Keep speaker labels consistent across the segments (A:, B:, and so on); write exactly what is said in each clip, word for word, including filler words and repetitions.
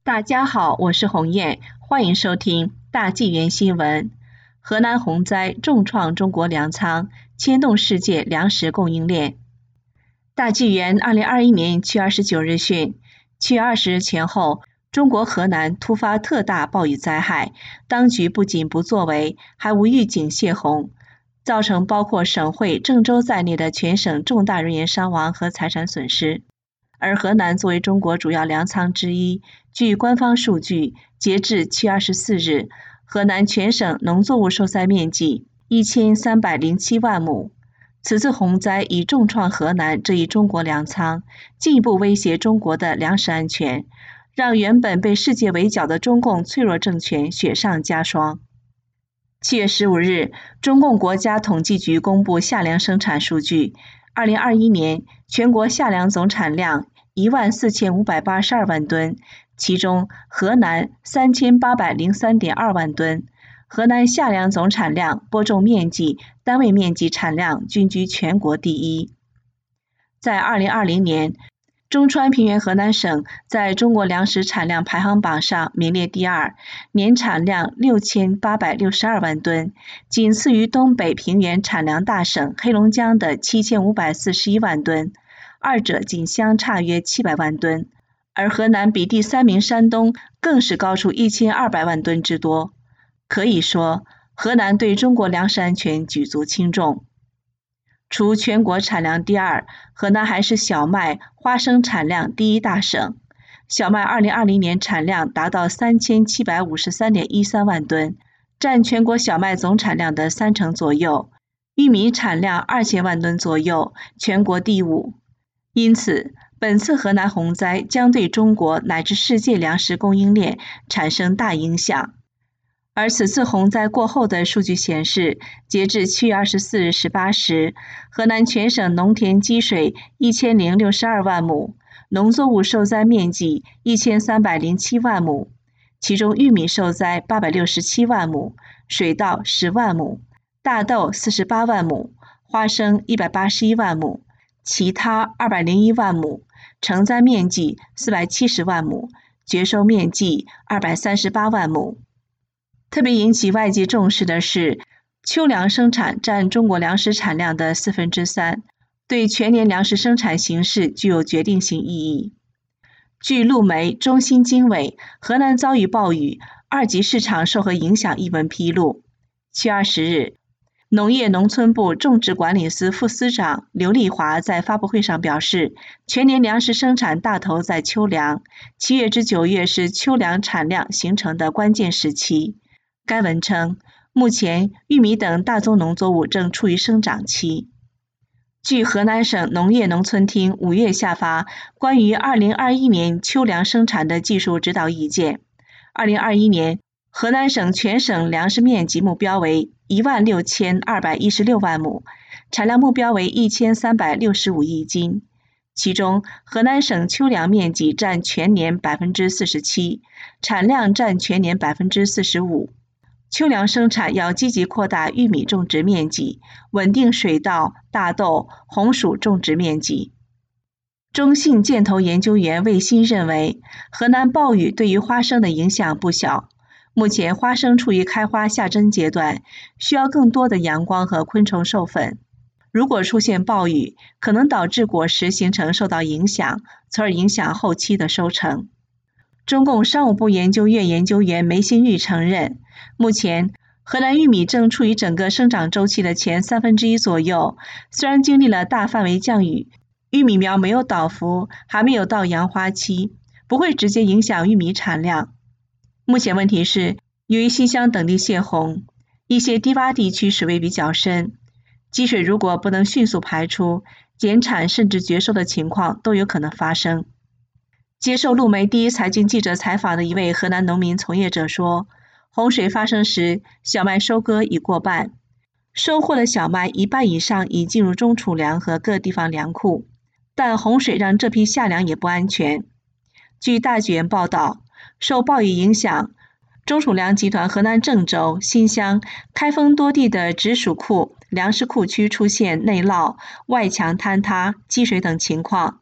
A: 大家好，我是洪燕，欢迎收听大纪元新闻。河南洪灾重创中国粮仓，牵动世界粮食供应链。大纪元二零二一年七月二十九日讯，七月二十日前后，中国河南突发特大暴雨灾害，当局不仅不作为，还无预警泄洪，造成包括省会郑州在内的全省重大人员伤亡和财产损失。而河南作为中国主要粮仓之一，据官方数据，截至七月二十四日，河南全省农作物受灾面积一千三百零七万亩。此次洪灾已重创河南这一中国粮仓，进一步威胁中国的粮食安全，让原本被世界围剿的中共脆弱政权雪上加霜。七月十五日，中共国家统计局公布夏粮生产数据，二零二一年全国夏粮总产量一万四千五百八十二万吨，其中河南三千八百零三点二万吨。河南夏粮总产量、播种面积、单位面积产量均居全国第一。在二零二零年，中川平原河南省在中国粮食产量排行榜上名列第二，年产量六千八百六十二万吨，仅次于东北平原产粮大省黑龙江的七千五百四十一万吨，二者仅相差约七百万吨，而河南比第三名山东更是高出一千二百万吨之多。可以说，河南对中国粮食安全举足轻重。除全国产量第二，河南还是小麦、花生产量第一大省。小麦二零二零年产量达到三千七百五十三点一三万吨，占全国小麦总产量的三成左右。玉米产量二千万吨左右，全国第五。因此，本次河南洪灾将对中国乃至世界粮食供应链产生大影响。而此次洪灾过后的数据显示，截至七月二十四日十八时，河南全省农田积水一千零六十二万亩，农作物受灾面积一千三百零七万亩，其中玉米受灾八百六十七万亩，水稻十万亩，大豆四十八万亩，花生一百八十一万亩，其他二百零一万亩，成灾面积四百七十万亩，绝收面积二百三十八万亩。特别引起外界重视的是，秋粮生产占中国粮食产量的四分之三，对全年粮食生产形势具有决定性意义。据陆媒《中新经纬河南遭遇暴雨，二级市场受何影响》一文披露，七月二十日，农业农村部种植管理司副司长刘丽华在发布会上表示，全年粮食生产大头在秋粮，七月至九月是秋粮产量形成的关键时期。该文称，目前玉米等大宗农作物正处于生长期。据河南省农业农村厅五月下发关于二零二一年秋粮生产的技术指导意见，二零二一年河南省全省粮食面积目标为一万六千二百一十六万亩，产量目标为一千三百六十五亿斤。其中，河南省秋粮面积占全年百分之四十七，产量占全年百分之四十五。秋粮生产要积极扩大玉米种植面积，稳定水稻、大豆、红薯种植面积。中信建投研究员魏新认为，河南暴雨对于花生的影响不小。目前花生处于开花下针阶段，需要更多的阳光和昆虫授粉。如果出现暴雨，可能导致果实形成受到影响，从而影响后期的收成。中共商务部研究院研究员梅新玉承认，目前河南玉米正处于整个生长周期的前三分之一左右，虽然经历了大范围降雨，玉米苗没有倒伏，还没有到扬花期，不会直接影响玉米产量。目前问题是，由于新乡等地泄洪，一些低洼地区水位比较深，积水如果不能迅速排出，减产甚至绝收的情况都有可能发生。接受陆媒第一财经记者采访的一位河南农民从业者说，洪水发生时，小麦收割已过半，收获的小麦一半以上已进入中储粮和各地方粮库，但洪水让这批夏粮也不安全。据大纪元报道，受暴雨影响，中储粮集团河南郑州、新乡、开封多地的直属库、粮食库区出现内涝、外墙坍塌、积水等情况。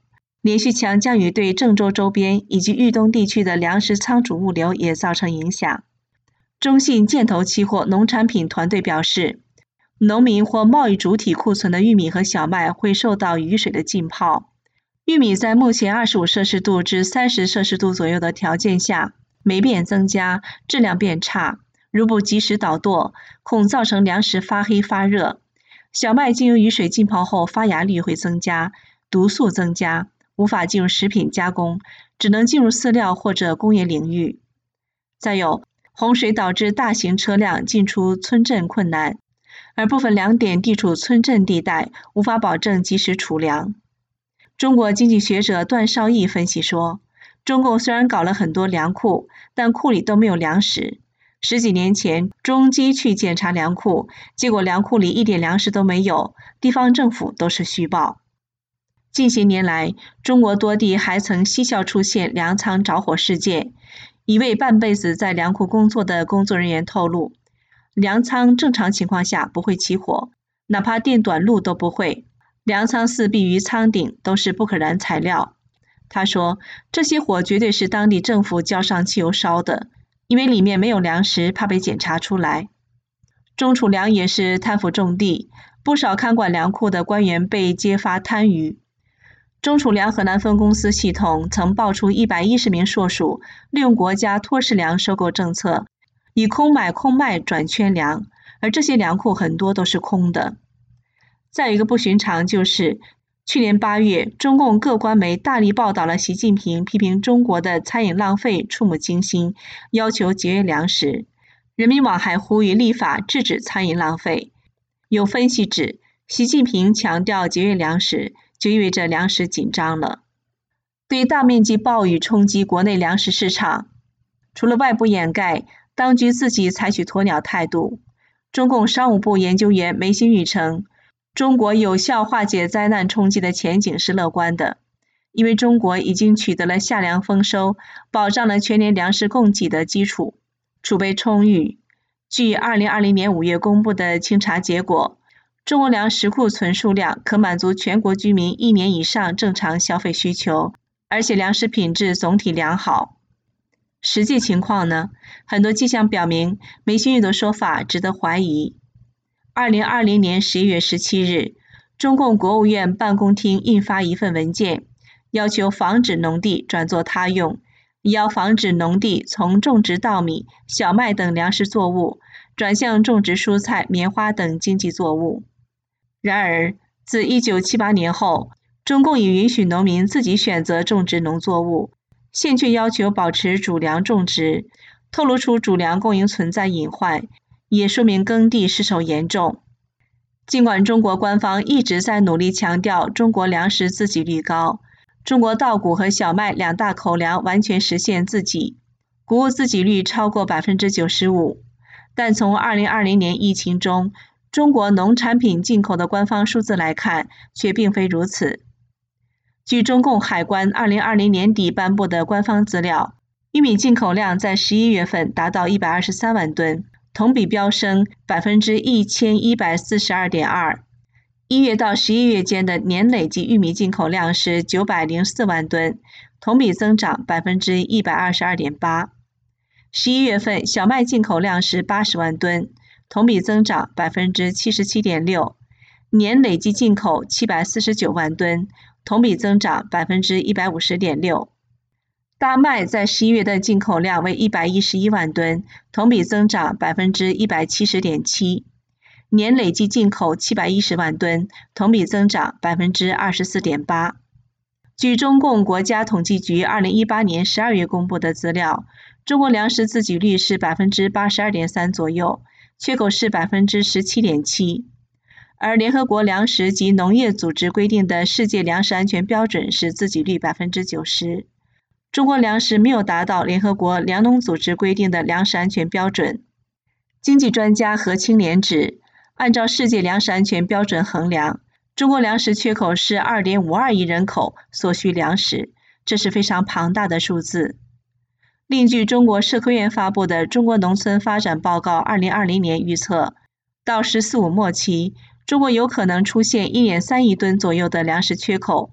A: 连续强降雨对郑州周边以及豫东地区的粮食仓储物流也造成影响。中信建投期货农产品团队表示，农民或贸易主体库存的玉米和小麦会受到雨水的浸泡。玉米在目前二十五摄氏度至三十摄氏度左右的条件下，霉变增加，质量变差，如不及时导舵，恐造成粮食发黑发热。小麦经由雨水浸泡后发芽率会增加，毒素增加，无法进入食品加工，只能进入饲料或者工业领域。再有，洪水导致大型车辆进出村镇困难，而部分粮点地处村镇地带，无法保证及时储粮。中国经济学者段绍义分析说，中共虽然搞了很多粮库，但库里都没有粮食。十几年前，中基去检查粮库，结果粮库里一点粮食都没有，地方政府都是虚报。近些年来，中国多地还曾蹊跷出现粮仓着火事件。一位半辈子在粮库工作的工作人员透露，粮仓正常情况下不会起火，哪怕电短路都不会。粮仓四壁于仓顶都是不可燃材料。他说，这些火绝对是当地政府浇上汽油烧的，因为里面没有粮食，怕被检查出来。中储粮也是贪腐重地，不少看管粮库的官员被揭发贪污。中储粮河南分公司系统曾爆出一百一十名硕鼠利用国家托市粮收购政策，以空买空卖转圈粮，而这些粮库很多都是空的。再有一个不寻常就是，去年八月，中共各官媒大力报道了习近平批评中国的餐饮浪费，触目惊心，要求节约粮食。人民网还呼吁立法制止餐饮浪费。有分析指，习近平强调节约粮食，就意味着粮食紧张了。对于大面积暴雨冲击国内粮食市场，除了外部掩盖，当局自己采取鸵鸟态度。中共商务部研究员梅新宇称，中国有效化解灾难冲击的前景是乐观的，因为中国已经取得了夏粮丰收，保障了全年粮食供给的基础，储备充裕。据二零二零年五月公布的清查结果，中国粮食库存数量可满足全国居民一年以上正常消费需求，而且粮食品质总体良好。实际情况呢？很多迹象表明，梅新宇的说法值得怀疑。二零二零年十一月十七日，中共国务院办公厅印发一份文件，要求防止农地转作他用，也要防止农地从种植稻米、小麦等粮食作物转向种植蔬菜、棉花等经济作物。然而，自一九七八年后，中共已允许农民自己选择种植农作物，现却要求保持主粮种植，透露出主粮供应存在隐患，也说明耕地失守严重。尽管中国官方一直在努力强调中国粮食自给率高，中国稻谷和小麦两大口粮完全实现自给，谷物自给率超过 百分之九十五， 但从二零二零年疫情中中国农产品进口的官方数字来看，却并非如此。据中共海关二零二零年底颁布的官方资料，玉米进口量在十一月份达到一百二十三万吨，同比飙升 百分之一千一百四十二点二。 一月到十一月间的年累计玉米进口量是九百零四万吨，同比增长 百分之一百二十二点八。 十一月份小麦进口量是八十万吨，同比增长 百分之七十七点六， 年累计进口七百四十九万吨，同比增长 百分之一百五十点六。 大麦在十一月的进口量为一百一十一万吨，同比增长 百分之一百七十点七， 年累计进口七百一十万吨，同比增长 百分之二十四点八。 据中共国家统计局二零一八年十二月公布的资料，中国粮食自给率是 百分之八十二点三 左右，缺口是 百分之十七点七。而联合国粮食及农业组织规定的世界粮食安全标准是自给率 百分之九十， 中国粮食没有达到联合国粮农组织规定的粮食安全标准。经济专家何清廉指，按照世界粮食安全标准衡量，中国粮食缺口是 二点五二亿人口所需粮食，这是非常庞大的数字。另据中国社科院发布的《中国农村发展报告二零二零年》预测，到“十四五”末期，中国有可能出现 一点三亿吨左右的粮食缺口，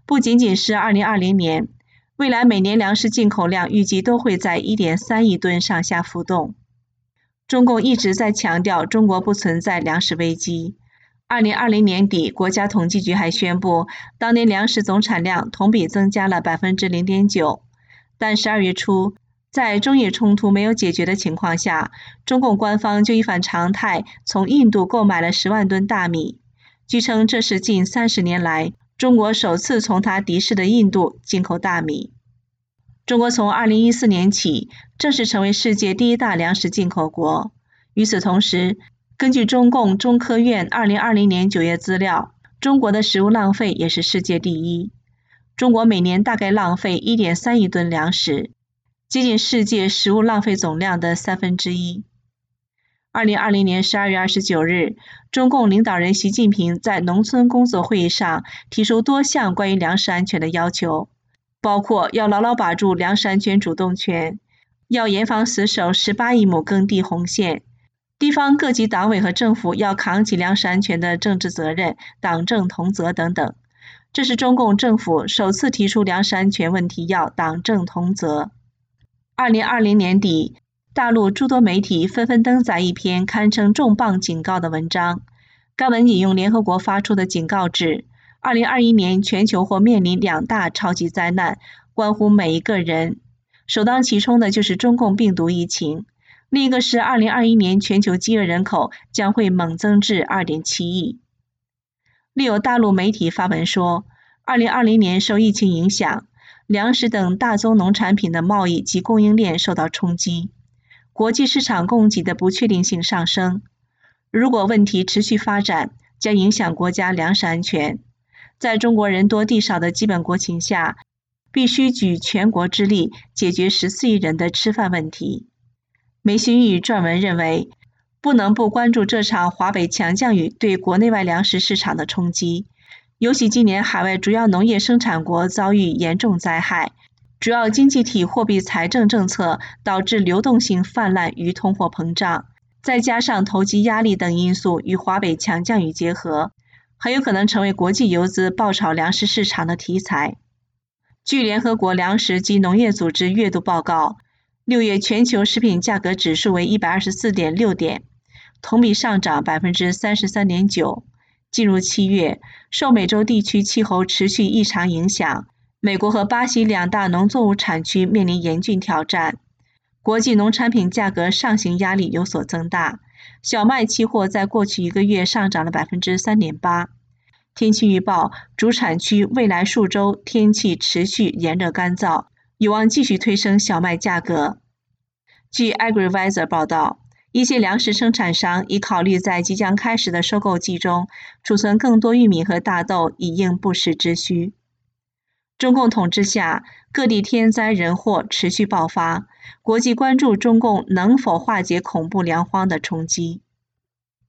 A: 不仅仅是二零二零年，未来每年粮食进口量预计都会在 一点三亿吨上下浮动。中共一直在强调中国不存在粮食危机。二零二零年底，国家统计局还宣布，当年粮食总产量同比增加了 百分之零点九。但十二月初，在中印冲突没有解决的情况下，中共官方就一反常态，从印度购买了十万吨大米。据称，这是近三十年来中国首次从他敌视的印度进口大米。中国从二零一四年起正式成为世界第一大粮食进口国。与此同时，根据中共中科院二零二零年九月资料，中国的食物浪费也是世界第一。中国每年大概浪费 一点三亿吨粮食，接近世界食物浪费总量的三分之一。二零二零年十二月二十九日，中共领导人习近平在农村工作会议上提出多项关于粮食安全的要求，包括要牢牢把住粮食安全主动权，要严防死守十八亿亩耕地红线，地方各级党委和政府要扛起粮食安全的政治责任，党政同责等等。这是中共政府首次提出粮食安全问题要党政同责。二零二零年底，大陆诸多媒体纷纷登载一篇堪称重磅警告的文章。该文引用联合国发出的警告指，二零二一年全球或面临两大超级灾难，关乎每一个人。首当其冲的就是中共病毒疫情，另一个是二零二一年全球饥饿人口将会猛增至 二点七亿。另有大陆媒体发文说，二零二零年受疫情影响，粮食等大宗农产品的贸易及供应链受到冲击，国际市场供给的不确定性上升。如果问题持续发展，将影响国家粮食安全。在中国人多地少的基本国情下，必须举全国之力解决十四亿人的吃饭问题。梅新玉撰文认为，不能不关注这场华北强降雨对国内外粮食市场的冲击，尤其今年海外主要农业生产国遭遇严重灾害，主要经济体货币财政政策导致流动性泛滥与通货膨胀，再加上投机压力等因素与华北强降雨结合，很有可能成为国际游资爆炒粮食市场的题材。据联合国粮食及农业组织月度报告，六月全球食品价格指数为 一百二十四点六 点，同比上涨 百分之三十三点九。进入七月，受美洲地区气候持续异常影响，美国和巴西两大农作物产区面临严峻挑战，国际农产品价格上行压力有所增大。小麦期货在过去一个月上涨了 百分之三点八。天气预报，主产区未来数周天气持续炎热干燥，有望继续推升小麦价格。据 AgriVisor 报道，一些粮食生产商已考虑在即将开始的收购季中储存更多玉米和大豆，以应不时之需。中共统治下，各地天灾人祸持续爆发，国际关注中共能否化解恐怖粮荒的冲击。